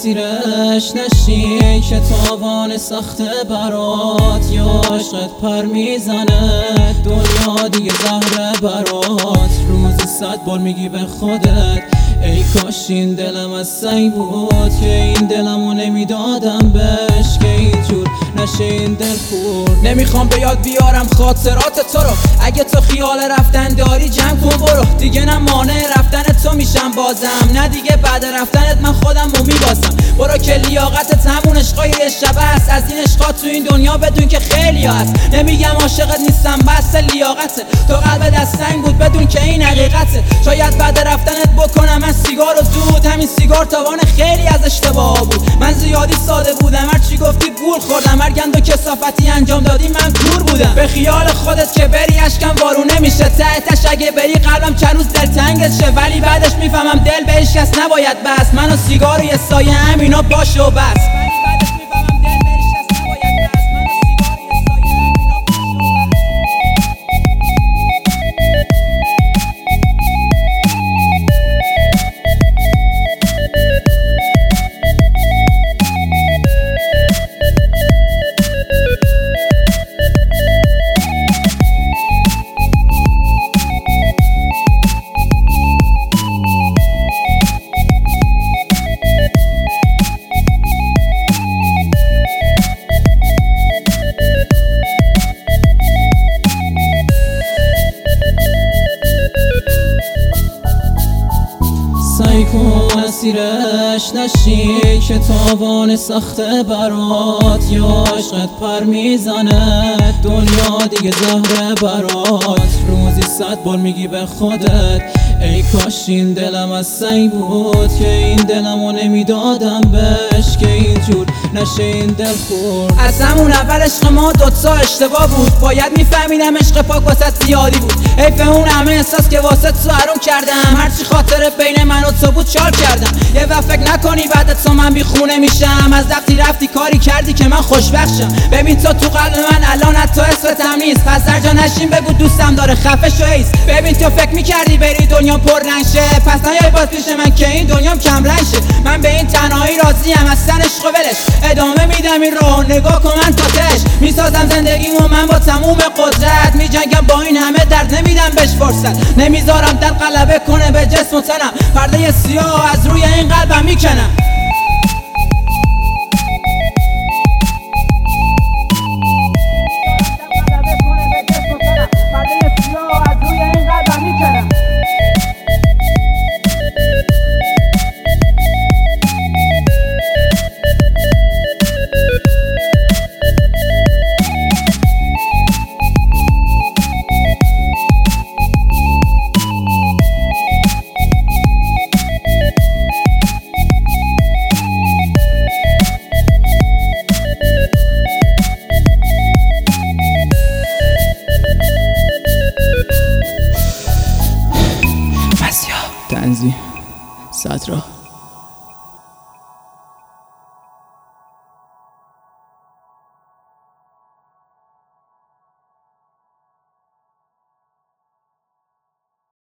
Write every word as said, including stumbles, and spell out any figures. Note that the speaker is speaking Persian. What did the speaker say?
اسیرش نشی که تاوان سخت برات، یا عشقت پر میزنه دنیا دیگه زهره برات. روزی صد بار میگی به خودت ای کاش این دلم از سنگ بود، که این دلمو نمیدادم بهش که اینجور نشه این دل خورد. نمیخوام به یاد بیارم خاطرات تو رو، اگه تو خیال رفتن داری جمع کن برو. دیگه نه مانع رفتن تو میشم بازم، نه دیگه بعد رفتنت من خودم رو میبازم. برو که لیاقتت همون عشقای یه شب است، از این عشقا تو این دنیا بدون که خیلی هست. نمیگم عاشقت نیستم بس لیاقته، تو قلب دستنگ بود بدون که این حقیقته. شاید بعد رفتنت بکنم من سیگار و دود، همین سیگار تاوان خیلی از اشتباه بود. من زیادی ساده بودم، هر چی گفتی گول خوردم، هر گند و کثافتی انجام دادی من کور بودم. به خیال خودت که بری اشکم بارو نمیشه، ته تش اگه بری قلبم چند روز دلتنگت شه، ولی بعدش میفهمم دل به هیچ کس نباید بس. من و سیگار و یه سایه همینا باشه و بس. سعی کن اسیرش نشی که تاوان سخت برات، یا عشقت پر میزنه دنیا دیگه زهره برات. روزی صد بار میگی به خودت ای کاش این دلم از سنگ بود، که این دلمو نمیدادم بهش که اینجور نشه این دل خورد. از همون اول عشق ما دوتا اشتباه بود، باید میفهمیدم عشق پاک واسط زیادی بود. حیف اون همه احساس که واسه تو حروم کردم، هرچی خاطر بین من و تو بود چال کردم. یه وقت فکر نکنی بعد تو من بی خونه میشم، از وقتی رفتی کاری کردی که من خوشبخشم. ببین تو تو قلب من الان حتی اسمتم نیست، پس در جا نشین بگو دوستم داره خفه شو ایست. ببین تو فکر میکردی بری دنیا پر رنگ شه، پس نیای باز پیش من که این دنیام کم رنگ شه. من به این تنهایی راضیم، اصلا عشق و ولش ادامه میدم این راهو نگاه کن من تاتش میسازم زندگیمو من با تموم قدرت. میجنگم با این همه درد نمیدم بهش فرصت، نمیذارم در غلبه کنه به جسم و تنم، پرده سیاه از روی این قلبم میکنم. تنظیم سطرا